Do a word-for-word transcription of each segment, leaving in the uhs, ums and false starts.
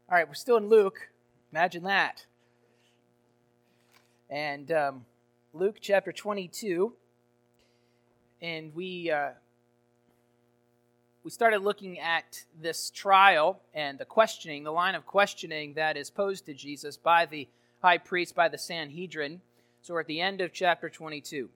All right, we're still in Luke. Imagine that. And um, Luke chapter twenty-two. And we uh, we started looking at this trial and the questioning, the line of questioning that is posed to Jesus by the high priest, by the Sanhedrin. So we're at the end of chapter twenty-two.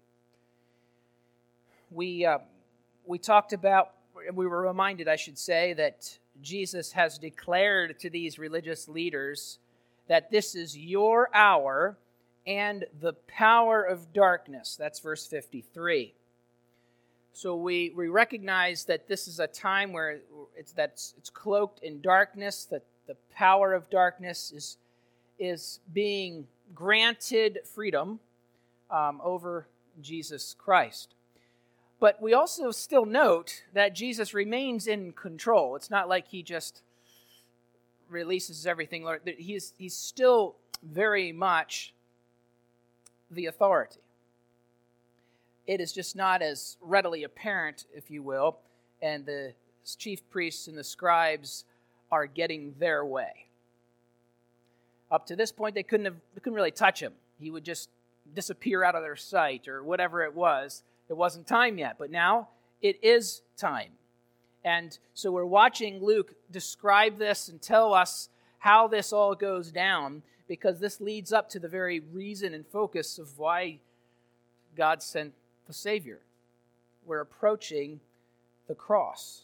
We uh, we talked about, we were reminded, I should say, that Jesus has declared to these religious leaders that this is your hour and the power of darkness. That's verse fifty-three. So we, we recognize that this is a time where it's that's it's cloaked in darkness, that the power of darkness is, is being granted freedom um, over Jesus Christ. But we also still note that Jesus remains in control. It's not like he just releases everything. He's, he's still very much the authority. It is just not as readily apparent, if you will, and the chief priests and the scribes are getting their way. Up to this point, they couldn't have, they couldn't really touch him. He would just disappear out of their sight or whatever it was. It wasn't time yet, but now it is time. And so we're watching Luke describe this and tell us how this all goes down, because this leads up to the very reason and focus of why God sent the Savior. We're approaching the cross.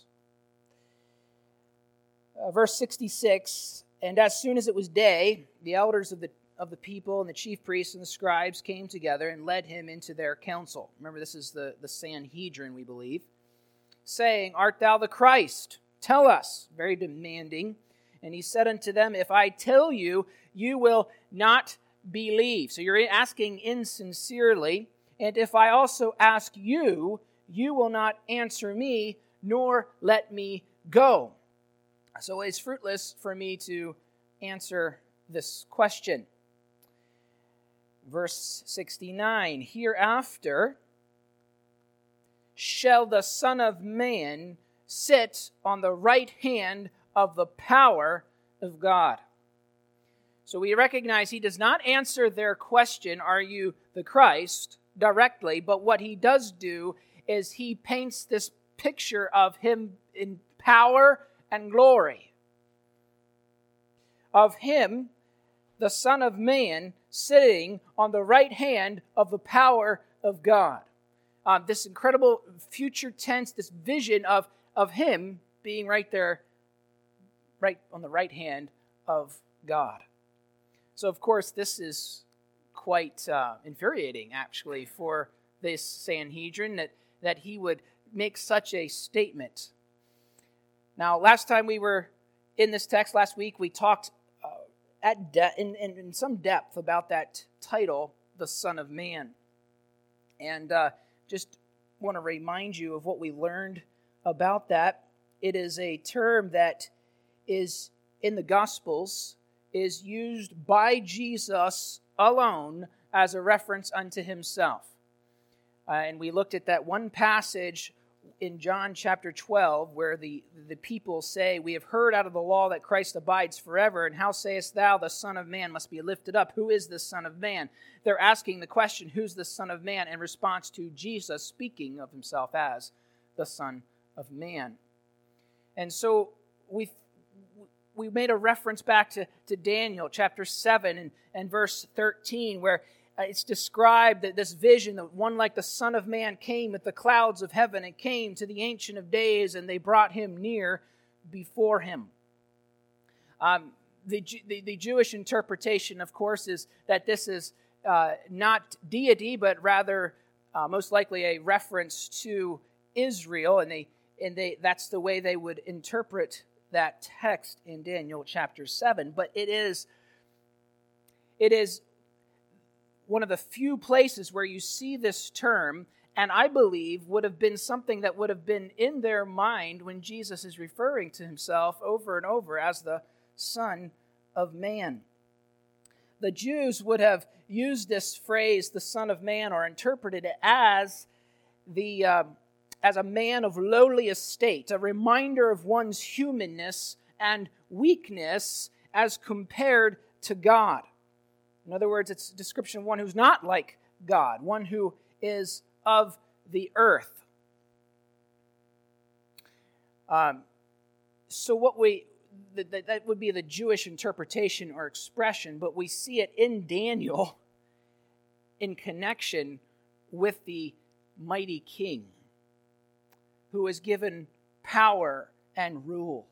Uh, verse sixty-six, and as soon as it was day, the elders of the of the people and the chief priests and the scribes came together and led him into their council. Remember, this is the, the Sanhedrin, we believe. Saying, "Art thou the Christ? Tell us." Very demanding. And he said unto them, "If I tell you, you will not believe." So you're asking insincerely. "And if I also ask you, you will not answer me, nor let me go." So it's fruitless for me to answer this question. Verse sixty-nine, "Hereafter shall the Son of Man sit on the right hand of the power of God." So we recognize he does not answer their question, "Are you the Christ?" directly, but what he does do is he paints this picture of him in power and glory. Of him, the Son of Man, sitting on the right hand of the power of God. Um, this incredible future tense, this vision of, of him being right there, right on the right hand of God. So, of course, this is quite uh, infuriating, actually, for this Sanhedrin, that, that he would make such a statement. Now, last time we were in this text, last week, we talked uh, at de- in, in, in some depth about that title, the Son of Man. And uh, just want to remind you of what we learned about that. It is a term that is in the Gospels, is used by Jesus alone as a reference unto himself. Uh, and we looked at that one passage in John chapter twelve where the, the people say, "We have heard out of the law that Christ abides forever, and how sayest thou the Son of Man must be lifted up? Who is this Son of Man?" They're asking the question, who's the Son of Man, in response to Jesus speaking of himself as the Son of Man. And so we we made a reference back to, to Daniel chapter seven and, and verse thirteen, where it's described that this vision, that one like the Son of Man came with the clouds of heaven and came to the Ancient of Days, and they brought him near before him. Um, the, the, the Jewish interpretation, of course, is that this is uh, not deity, but rather uh, most likely a reference to Israel, and they and they that's the way they would interpret that text in Daniel chapter seven. But it is it is one of the few places where you see this term, and I believe would have been something that would have been in their mind when Jesus is referring to himself over and over as the Son of Man. The Jews would have used this phrase, the Son of Man, or interpreted it as the uh, as a man of lowly estate, a reminder of one's humanness and weakness, as compared to God. In other words, it's a description of one who's not like God, one who is of the earth. Um, so what we, that, that would be the Jewish interpretation or expression, but we see it in Daniel in connection with the mighty king who is given power and rule.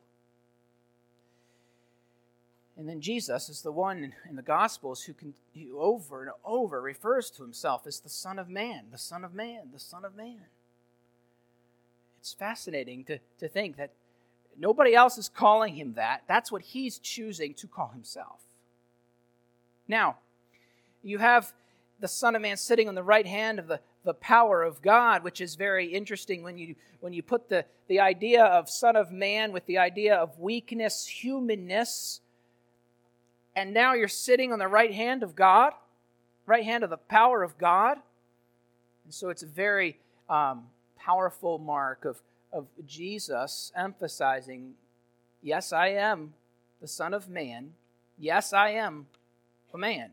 And then Jesus is the one in the Gospels who, can, who over and over refers to himself as the Son of Man, the Son of Man, the Son of Man. It's fascinating to, to think that nobody else is calling him that. That's what he's choosing to call himself. Now, you have the Son of Man sitting on the right hand of the, the power of God, which is very interesting when you when you put the, the idea of Son of Man with the idea of weakness, humanness, and now you're sitting on the right hand of God, right hand of the power of God. And so it's a very um, powerful mark of, of Jesus emphasizing, yes, I am the Son of Man. Yes, I am a man.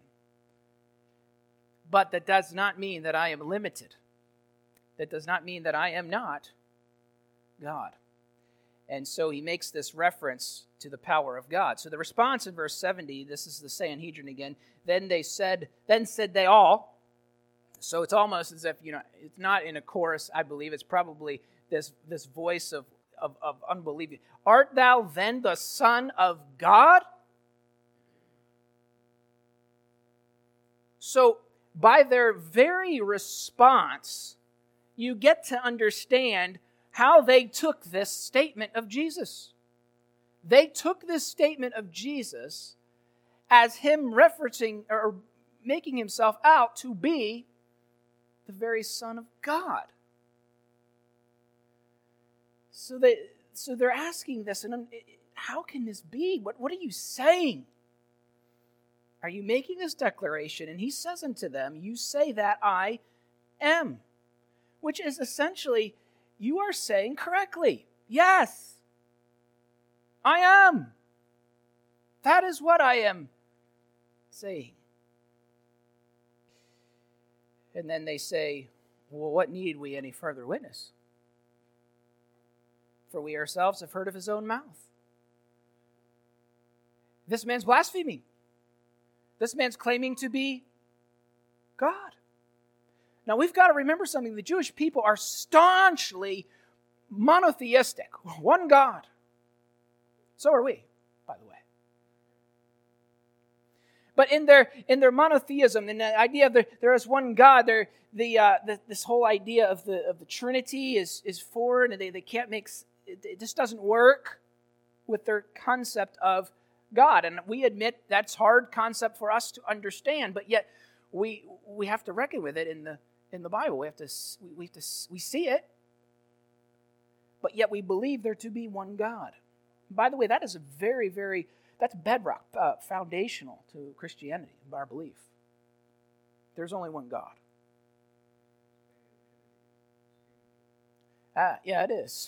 But that does not mean that I am limited. That does not mean that I am not God. And so he makes this reference to the power of God. So the response in verse seventy, this is the Sanhedrin again, then they said, then said they all. So it's almost as if, you know, it's not in a chorus, I believe. It's probably this, this voice of, of, of unbelief. Art thou then the Son of God? So by their very response, you get to understand how they took this statement of Jesus. They took this statement of Jesus as him referencing or making himself out to be the very Son of God. So they, so they're asking this, and how can this be? What, what are you saying? Are you making this declaration? And he says unto them, you say that I am. Which is essentially, you are saying correctly. Yes, I am. That is what I am saying. And then they say, well, what need we any further witness? For we ourselves have heard of his own mouth. This man's blaspheming. This man's claiming to be God. Now, we've got to remember something. The Jewish people are staunchly monotheistic. One God. So are we, by the way. But in their in their monotheism, in the idea of the, there is one God, there the, uh, the this whole idea of the of the Trinity is is foreign, and they, they can't make it, it just doesn't work with their concept of God. And we admit that's hard concept for us to understand, but yet we we have to reckon with it in the in the Bible. We have to we have to we see it, but yet we believe there to be one God. By the way, that is a very very that's bedrock, uh, foundational to Christianity, our belief. There's only one God. Ah, yeah, it is.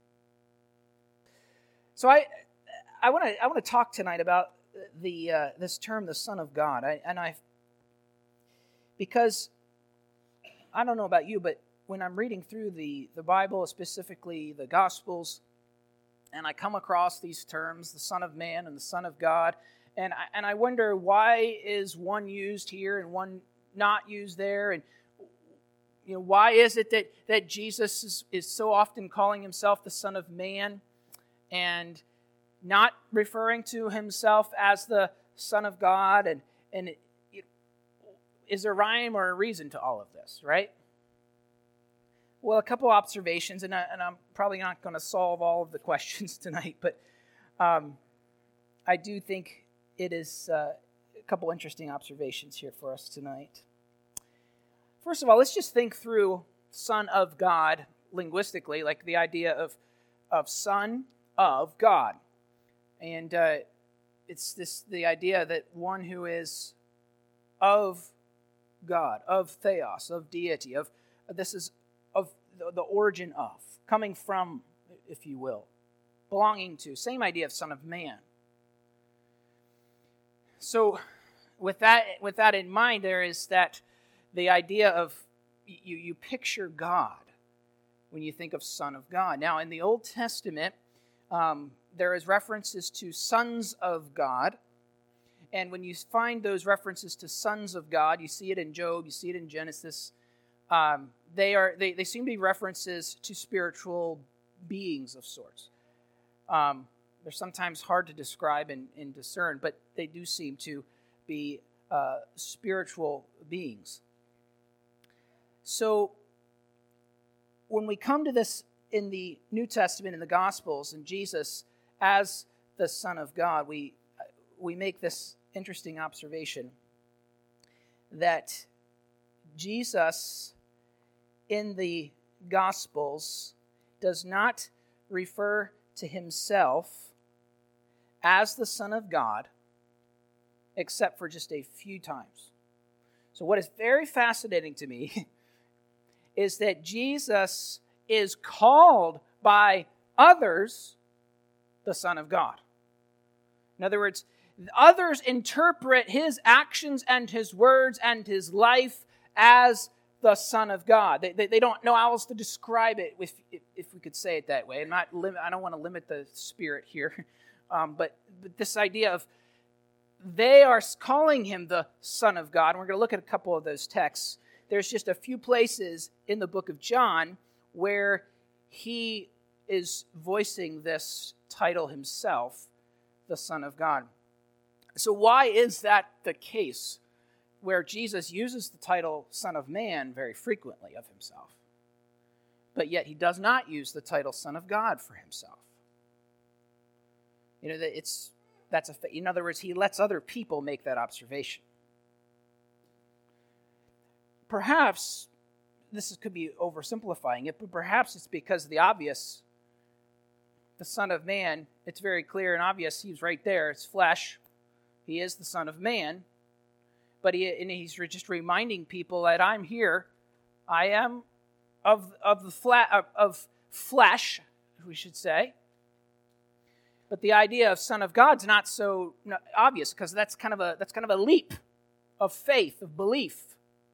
So I. I want to I want to talk tonight about the uh, this term, the Son of God, I, and I because I don't know about you, but when I'm reading through the the Bible, specifically the Gospels, and I come across these terms, the Son of Man and the Son of God, and I, and I wonder why is one used here and one not used there, and you know why is it that that Jesus is, is so often calling himself the Son of Man, and not referring to himself as the Son of God, and and it, it, is there rhyme or a reason to all of this, right? Well, a couple observations, and, I, and I'm probably not going to solve all of the questions tonight, but um, I do think it is uh, a couple interesting observations here for us tonight. First of all, let's just think through Son of God linguistically, like the idea of, of Son of God. And uh, it's this the idea that one who is of God, of theos, of deity, of this is of the, the origin of, coming from, if you will, belonging to. Same idea of Son of Man. So with that with that in mind, there is that the idea of you, you picture God when you think of Son of God. Now, in the Old Testament, um, there is references to sons of God. And when you find those references to sons of God, you see it in Job, you see it in Genesis, um, they are they, they seem to be references to spiritual beings of sorts. Um, they're sometimes hard to describe and, and discern, but they do seem to be uh, spiritual beings. So when we come to this in the New Testament, in the Gospels, and Jesus as the Son of God, we we make this interesting observation that Jesus in the Gospels does not refer to himself as the Son of God, except for just a few times. So what is very fascinating to me is that Jesus is called by others the Son of God. In other words, others interpret his actions and his words and his life as the Son of God. They, they, they don't know how else to describe it, if, if we could say it that way. I'm not lim- I don't want to limit the Spirit here, um, but, but this idea of they are calling him the Son of God. And we're going to look at a couple of those texts. There's just a few places in the book of John where he is voicing this title himself, the Son of God. So why is that the case, where Jesus uses the title Son of Man very frequently of himself, but yet he does not use the title Son of God for himself? You know, it's that's a in other words, he lets other people make that observation. Perhaps this could be oversimplifying it, but perhaps it's because of the obvious. The Son of Man, it's very clear and obvious. He's right there. It's flesh. He is the Son of Man. But he, and he's just reminding people that I'm here. I am of, of, the flat, of, of flesh, we should say. But the idea of Son of God's not so obvious, because that's kind of a that's kind of a leap of faith, of belief.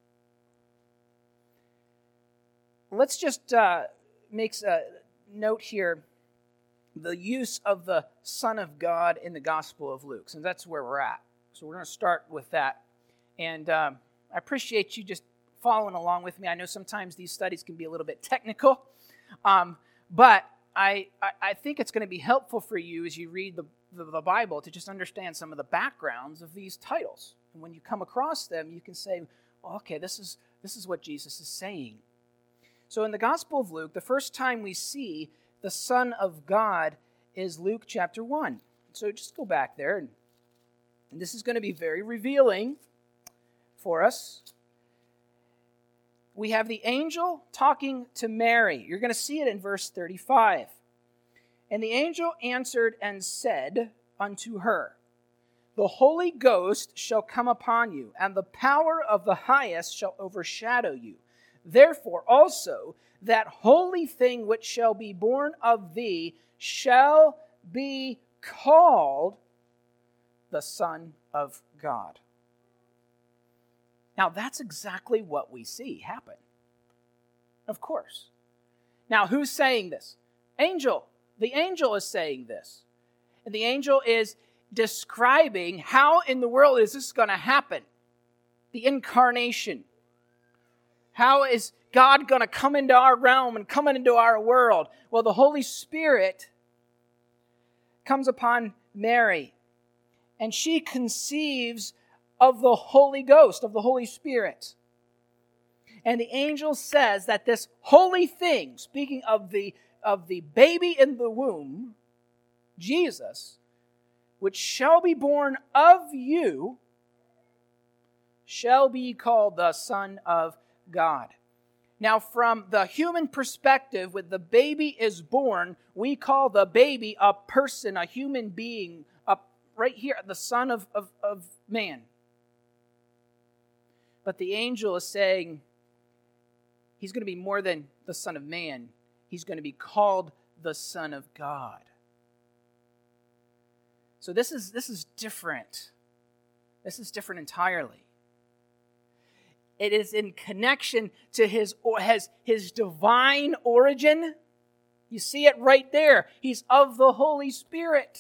Let's just uh, make a note here. The use of the Son of God in the Gospel of Luke, and that's where we're at. So we're going to start with that. And um, I appreciate you just following along with me. I know sometimes these studies can be a little bit technical, um, but I, I, I think it's going to be helpful for you as you read the, the, the Bible to just understand some of the backgrounds of these titles. And when you come across them, you can say, well, okay, this is this is what Jesus is saying. So in the Gospel of Luke, the first time we see the Son of God is Luke chapter one. So just go back there, and, and this is going to be very revealing for us. We have the angel talking to Mary. You're going to see it in verse thirty-five. And the angel answered and said unto her, The Holy Ghost shall come upon you, and the power of the highest shall overshadow you. Therefore also that holy thing which shall be born of thee shall be called the Son of God. Now, that's exactly what we see happen. Of course. Now, who's saying this? Angel. The angel is saying this. And the angel is describing how in the world is this going to happen? The incarnation. How is God going to come into our realm and come into our world? Well, the Holy Spirit comes upon Mary, and she conceives of the Holy Ghost, of the Holy Spirit. And the angel says that this holy thing, speaking of the, of the baby in the womb, Jesus, which shall be born of you, shall be called the Son of God. Now, from the human perspective, when the baby is born, we call the baby a person, a human being, a, right here, the Son of, of, of Man. But the angel is saying he's going to be more than the Son of Man. He's going to be called the Son of God. So this is this is different. This is different entirely. It is in connection to his, his, his divine origin. You see it right there. He's of the Holy Spirit.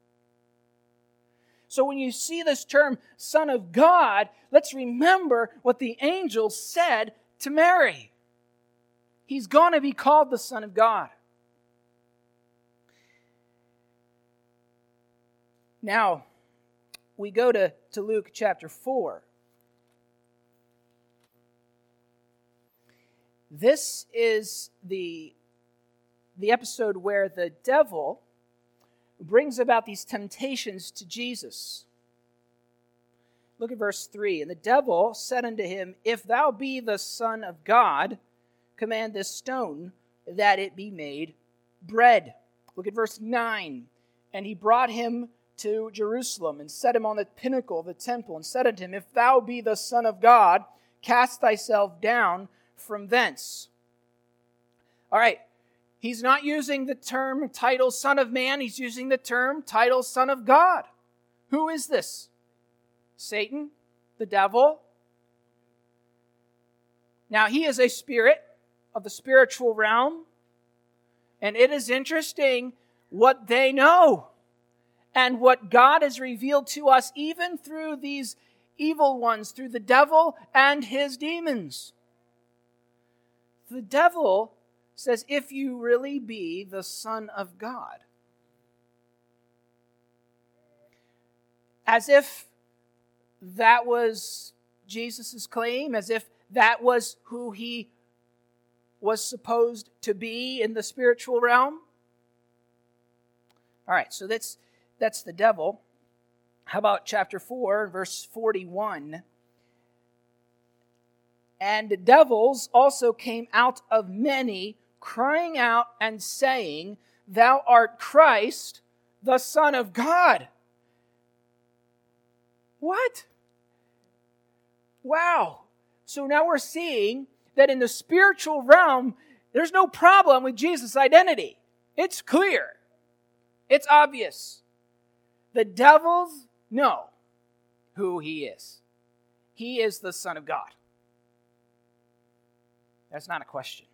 So when you see this term, Son of God, let's remember what the angel said to Mary. He's going to be called the Son of God. Now, we go to, to Luke chapter four. This is the, the episode where the devil brings about these temptations to Jesus. Look at verse three. And the devil said unto him, If thou be the Son of God, command this stone that it be made bread. Look at verse nine. And he brought him to Jerusalem and set him on the pinnacle of the temple and said unto him, If thou be the Son of God, cast thyself down from thence. All right. He's not using the term title Son of Man. He's using the term title Son of God. Who is this? Satan, the devil. Now, he is a spirit of the spiritual realm. And it is interesting what they know and what God has revealed to us even through these evil ones, through the devil and his demons. The devil says, if you really be the Son of God. As if that was Jesus' claim, as if that was who he was supposed to be in the spiritual realm. All right, so that's, that's the devil. How about chapter four, verse forty-one? And the devils also came out of many, crying out and saying, Thou art Christ, the Son of God. What? Wow. So now we're seeing that in the spiritual realm, there's no problem with Jesus' identity. It's clear. It's obvious. The devils know who he is. He is the Son of God. That's not a question.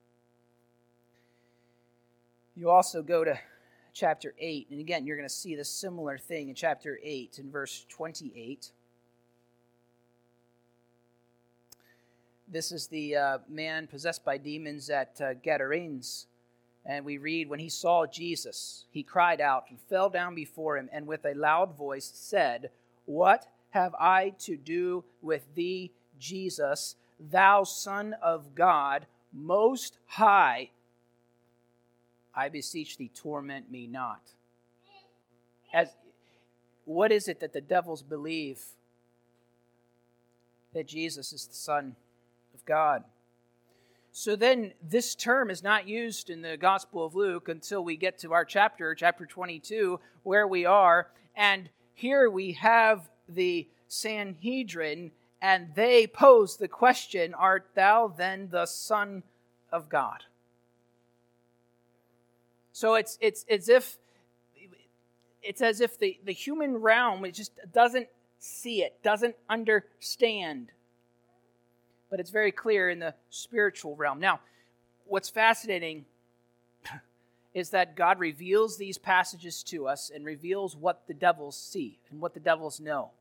You also go to chapter eight, and again, you're going to see this similar thing in chapter eight, in verse twenty-eight. This is the uh, man possessed by demons at uh, Gadarenes. And we read, when he saw Jesus, he cried out and fell down before him, and with a loud voice said, What have I to do with thee, Jesus, thou Son of God, most high? I beseech thee, torment me not. As, what is it that the devils believe? That Jesus is the Son of God. So then this term is not used in the Gospel of Luke until we get to our chapter, chapter twenty-two, where we are. And here we have the Sanhedrin, and they pose the question, Art thou then the Son of God? So it's it's as if it's as if the, the human realm it just doesn't see it, doesn't understand. But it's very clear in the spiritual realm. Now, what's fascinating is that God reveals these passages to us and reveals what the devils see and what the devils know.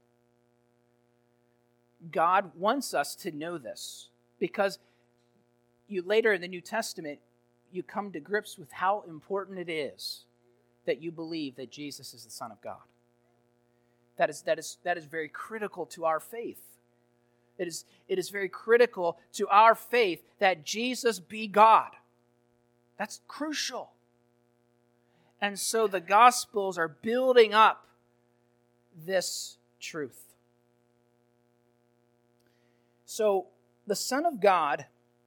God wants us to know this because you later in the New Testament, you come to grips with how important it is that you believe that Jesus is the Son of God. That is, that is, that is very critical to our faith. It is, it is very critical to our faith that Jesus be God. That's crucial. And so the Gospels are building up this truth. So the Son of God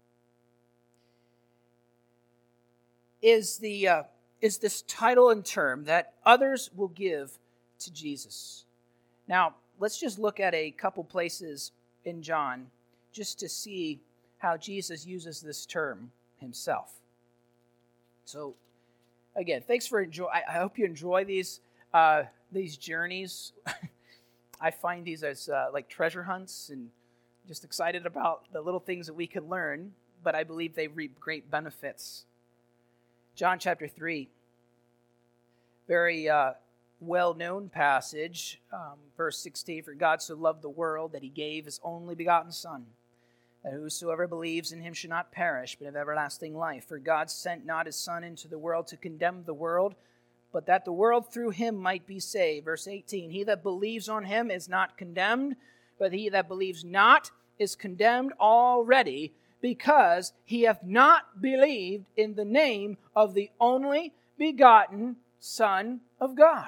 is the uh, is this title and term that others will give to Jesus. Now, let's just look at a couple places in John just to see how Jesus uses this term himself. So, again, thanks for enjoy. I, I hope you enjoy these uh, these journeys. I find these as uh, like treasure hunts and just excited about the little things that we can learn, but I believe they reap great benefits. John chapter three, very uh, well-known passage, um, verse sixteen, for God so loved the world that he gave his only begotten Son, that whosoever believes in him should not perish, but have everlasting life. For God sent not his Son into the world to condemn the world, but that the world through him might be saved. Verse eighteen, he that believes on him is not condemned, but he that believes not is condemned already, because he hath not believed in the name of the only begotten Son of God.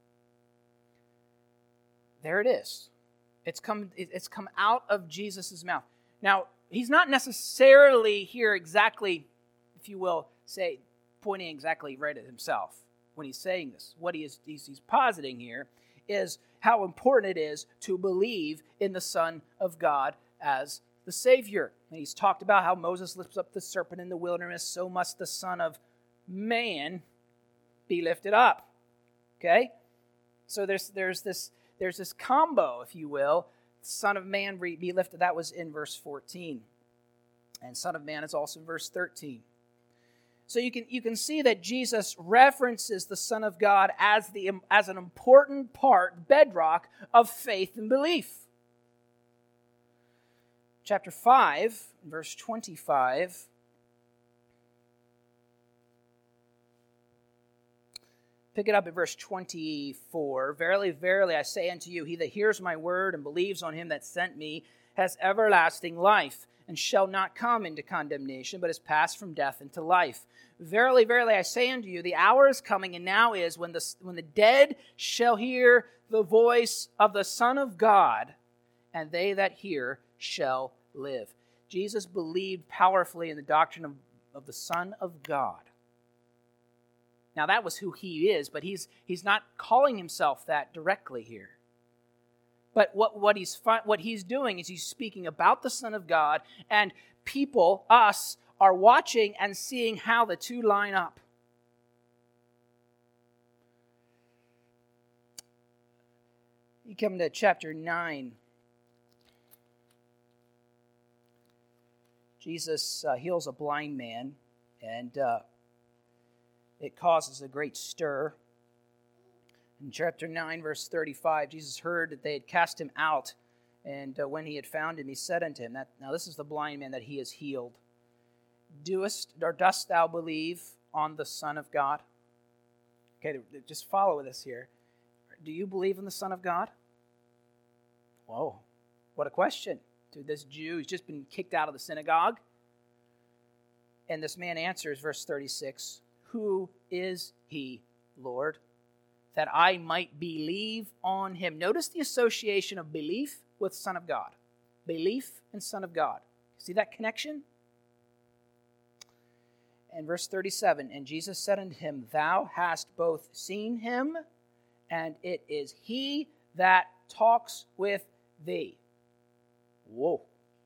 There it is. It's come, it's come out of Jesus' mouth. Now, he's not necessarily here exactly, if you will, say, pointing exactly right at himself when he's saying this. What he is he's, he's positing here is how important it is to believe in the Son of God as the Savior. And he's talked about how Moses lifts up the serpent in the wilderness, so must the Son of Man be lifted up. Okay? So there's there's this there's this combo, if you will. Son of Man be lifted. That was in verse fourteen. And Son of Man is also in verse thirteen. So you can you can see that Jesus references the Son of God as the as an important part, bedrock of faith and belief. Chapter five, verse twenty-five. Pick it up at verse twenty-four. Verily, verily, I say unto you, he that hears my word and believes on him that sent me has everlasting life, and shall not come into condemnation, but is passed from death into life. Verily, verily, I say unto you, the hour is coming, and now is, when the, when the dead shall hear the voice of the Son of God, and they that hear shall live. Jesus believed powerfully in the doctrine of, of the Son of God. Now, that was who he is, but he's he's not calling himself that directly here. But what, what, he's, what he's doing is he's speaking about the Son of God, and people, us, are watching and seeing how the two line up. You come to chapter nine. Jesus uh, heals a blind man, and uh, it causes a great stir. In chapter nine, verse thirty-five, Jesus heard that they had cast him out, and uh, when he had found him, he said unto him, that, now this is the blind man that he has healed. Doest or dost thou believe on the Son of God? Okay, just follow this here. Do you believe in the Son of God? Whoa, what a question to this Jew who's just been kicked out of the synagogue. And this man answers, verse thirty-six, who is he, Lord, that I might believe on him? Notice the association of belief with Son of God. Belief and Son of God. See that connection? And verse thirty-seven, and Jesus said unto him, thou hast both seen him, and it is he that talks with thee. Whoa.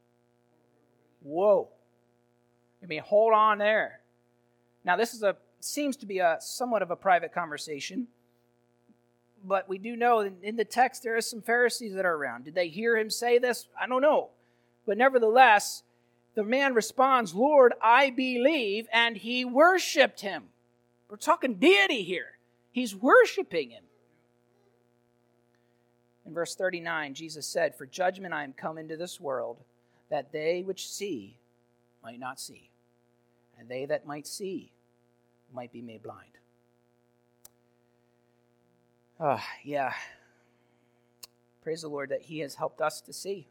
Whoa. I mean, hold on there. Now, this is a seems to be a somewhat of a private conversation, but we do know in, in the text there are some Pharisees that are around. Did they hear him say this? I don't know. But nevertheless, the man responds, Lord, I believe, and he worshiped him. We're talking deity here. He's worshiping him. In verse thirty-nine, Jesus said, for judgment I am come into this world, that they which see might not see, and they that might see might be made blind. Oh, yeah. Praise the Lord that he has helped us to see.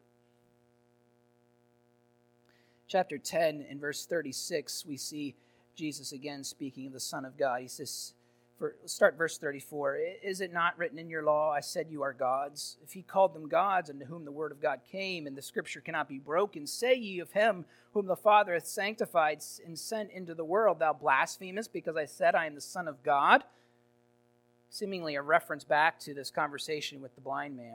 Chapter ten, in verse thirty-six, we see Jesus again speaking of the Son of God. He says, for, start verse thirty-four, is it not written in your law, I said you are gods? If he called them gods, unto whom the word of God came, and the scripture cannot be broken, say ye of him whom the Father hath sanctified and sent into the world, thou blasphemest, because I said I am the Son of God? Seemingly a reference back to this conversation with the blind man.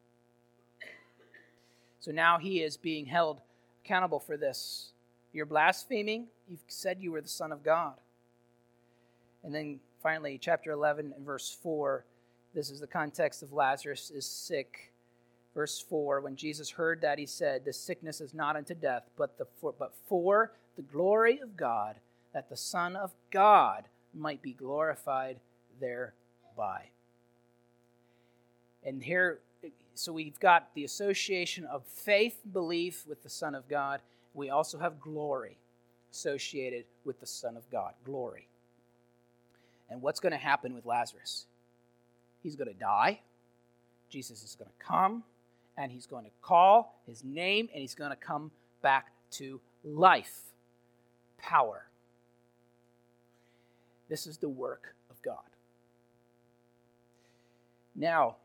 So now he is being held accountable for this. You're blaspheming. You've said you were the Son of God. And then finally, chapter eleven and verse four, this is the context of Lazarus is sick. Verse four, when Jesus heard that, he said, "This sickness is not unto death, but, the, for, but for the glory of God, that the Son of God might be glorified thereby." And here, so we've got the association of faith, belief with the Son of God. We also have glory associated with the Son of God. Glory. And what's going to happen with Lazarus? He's going to die. Jesus is going to come, and he's going to call his name, and he's going to come back to life, power. This is the work of God. Now,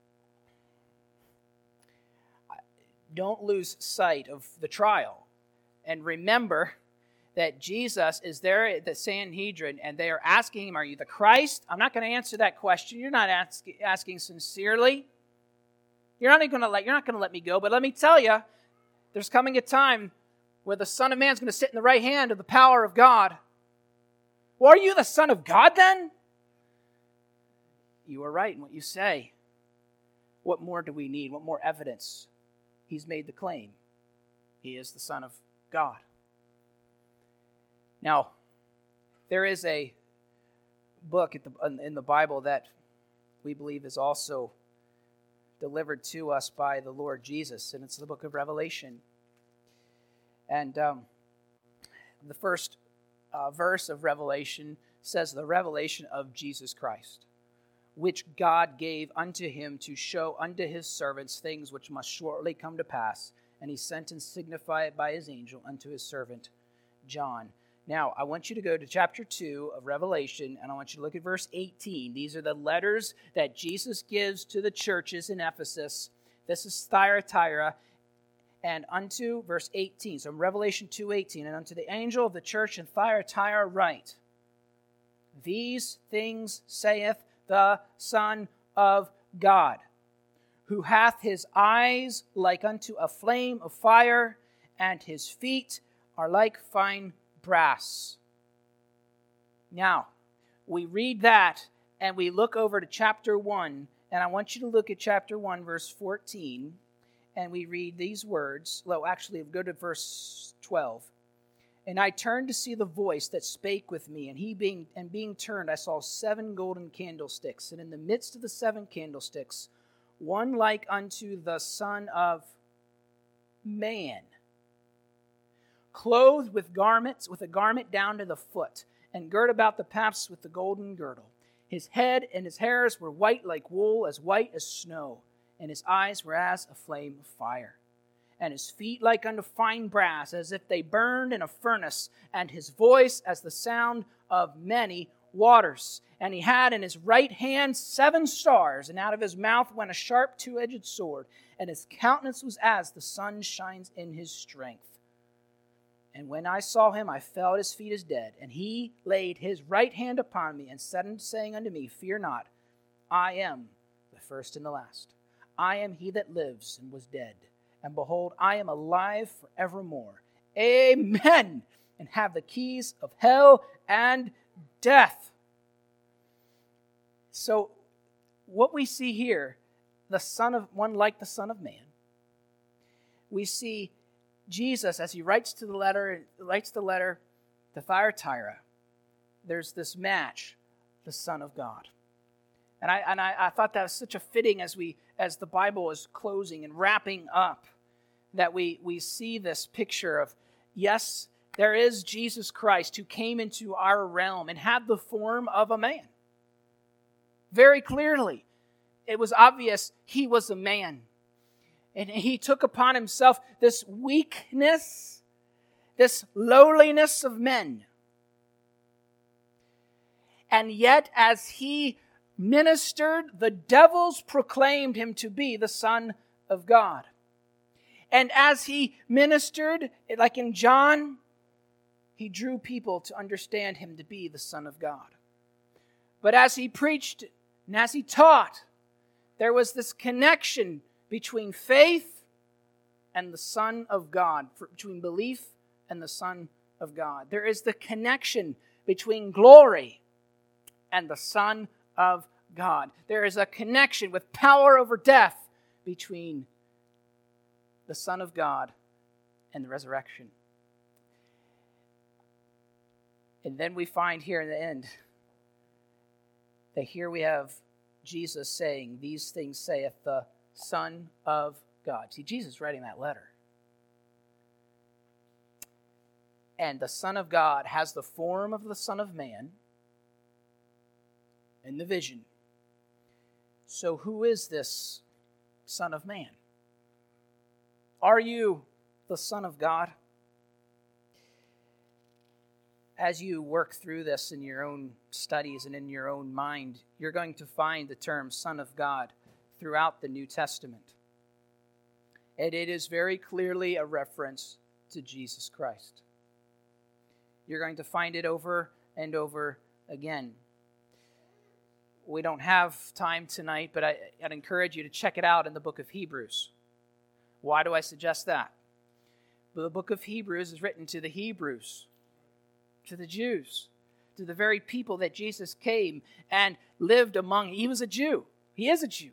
don't lose sight of the trial. And remember that Jesus is there at the Sanhedrin, and they are asking him, "Are you the Christ?" I'm not going to answer that question. You're not ask, asking sincerely. You're not going to let you're not going to let me go. But let me tell you, there's coming a time where the Son of Man is going to sit in the right hand of the power of God. Well, are you the Son of God then? You are right in what you say. What more do we need? What more evidence? He's made the claim. He is the Son of God. Now, there is a book at the, in the Bible that we believe is also delivered to us by the Lord Jesus, and it's the book of Revelation. And um, the first uh, verse of Revelation says, "The revelation of Jesus Christ, which God gave unto him to show unto his servants things which must shortly come to pass. And he sent and signified it by his angel unto his servant John." Now, I want you to go to chapter two of Revelation, and I want you to look at verse eighteen. These are the letters that Jesus gives to the churches in Ephesus. This is Thyatira, and unto, verse eighteen. So in Revelation two eighteen, "And unto the angel of the church in Thyatira write, These things saith the Son of God, who hath his eyes like unto a flame of fire, and his feet are like fine brass." Now, we read that, and we look over to chapter one, and I want you to look at chapter one, verse fourteen, and we read these words. Well, actually, go to verse twelve. "And I turned to see the voice that spake with me, and he being and being turned, I saw seven golden candlesticks, and in the midst of the seven candlesticks, one like unto the Son of Man, clothed with garments, with a garment down to the foot, and girt about the paps with the golden girdle. His head and his hairs were white like wool, as white as snow, and his eyes were as a flame of fire. And his feet like unto fine brass, as if they burned in a furnace, and his voice as the sound of many waters. And he had in his right hand seven stars, and out of his mouth went a sharp two-edged sword, and his countenance was as the sun shines in his strength. And when I saw him, I fell at his feet as dead. And he laid his right hand upon me, and said, saying unto me, Fear not, I am the first and the last. I am he that lives and was dead. And behold, I am alive forevermore. Amen. And have the keys of hell and death. So, what we see here, the Son of one like the Son of Man, we see Jesus as he writes to the letter, writes the letter to Thyatira. There's this match, the Son of God, and I and I, I thought that was such a fitting as we as the Bible is closing and wrapping up, that we we see this picture of, yes, there is Jesus Christ who came into our realm and had the form of a man. Very clearly, it was obvious he was a man. And he took upon himself this weakness, this lowliness of men. And yet, as he ministered, the devils proclaimed him to be the Son of God. And as he ministered, like in John, he drew people to understand him to be the Son of God. But as he preached and as he taught, there was this connection between faith and the Son of God, between belief and the Son of God. There is the connection between glory and the Son of God. There is a connection with power over death between the Son of God, and the resurrection. And then we find here in the end that here we have Jesus saying, "These things saith the Son of God." See, Jesus writing that letter. And the Son of God has the form of the Son of Man in the vision. So who is this Son of Man? Are you the Son of God? As you work through this in your own studies and in your own mind, you're going to find the term Son of God throughout the New Testament. And it is very clearly a reference to Jesus Christ. You're going to find it over and over again. We don't have time tonight, but I, I'd encourage you to check it out in the book of Hebrews. Why do I suggest that? Well, the book of Hebrews is written to the Hebrews, to the Jews, to the very people that Jesus came and lived among. He was a Jew. He is a Jew.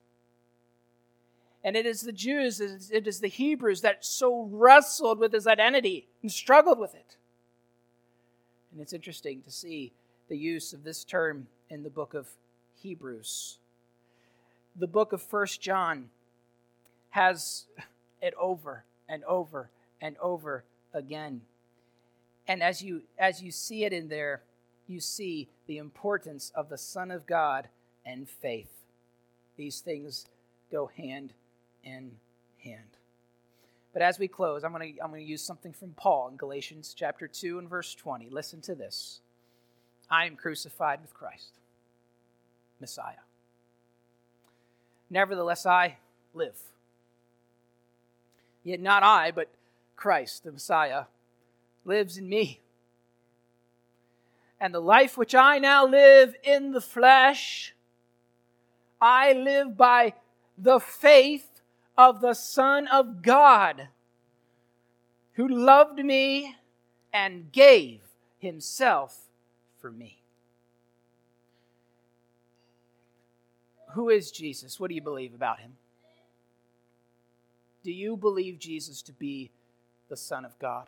And it is the Jews, it is the Hebrews that so wrestled with his identity and struggled with it. And it's interesting to see the use of this term in the book of Hebrews. The book of First John has it over and over and over again. And as you as you see it in there, you see the importance of the Son of God and faith. These things go hand in hand. But as we close, I'm going to I'm going to use something from Paul in Galatians chapter two and verse twenty. Listen to this. I am crucified with Christ, Messiah. Nevertheless, I live. Yet not I, but Christ, the Messiah, lives in me. And the life which I now live in the flesh, I live by the faith of the Son of God, who loved me and gave himself for me. Who is Jesus? What do you believe about him? Do you believe Jesus to be the Son of God?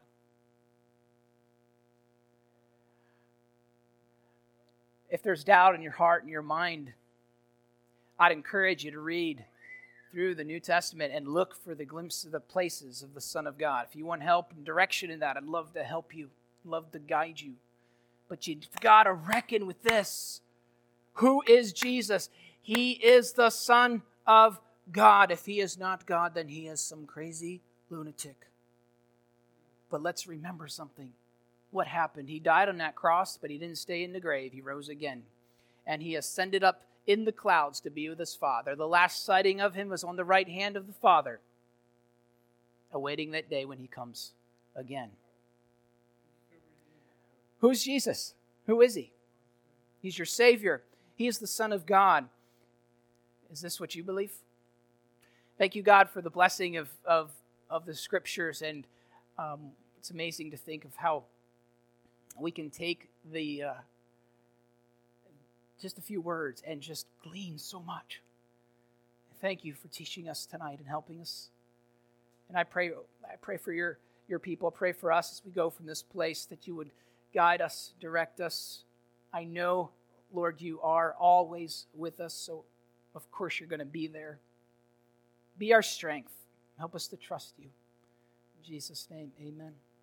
If there's doubt in your heart and your mind, I'd encourage you to read through the New Testament and look for the glimpse of the places of the Son of God. If you want help and direction in that, I'd love to help you, love to guide you. But you've got to reckon with this. Who is Jesus? He is the Son of God. If he is not God, then he is some crazy lunatic. But let's remember something. What happened? He died on that cross, but he didn't stay in the grave. He rose again. And he ascended up in the clouds to be with his Father. The last sighting of him was on the right hand of the Father, awaiting that day when he comes again. Who's Jesus? Who is he? He's your Savior. He is the Son of God. Is this what you believe? Thank you, God, for the blessing of, of, of the Scriptures. And um, it's amazing to think of how we can take the uh, just a few words and just glean so much. Thank you for teaching us tonight and helping us. And I pray, I pray for your, your people. I pray for us as we go from this place that you would guide us, direct us. I know, Lord, you are always with us, so of course you're going to be there. Be our strength. Help us to trust you. In Jesus' name, amen.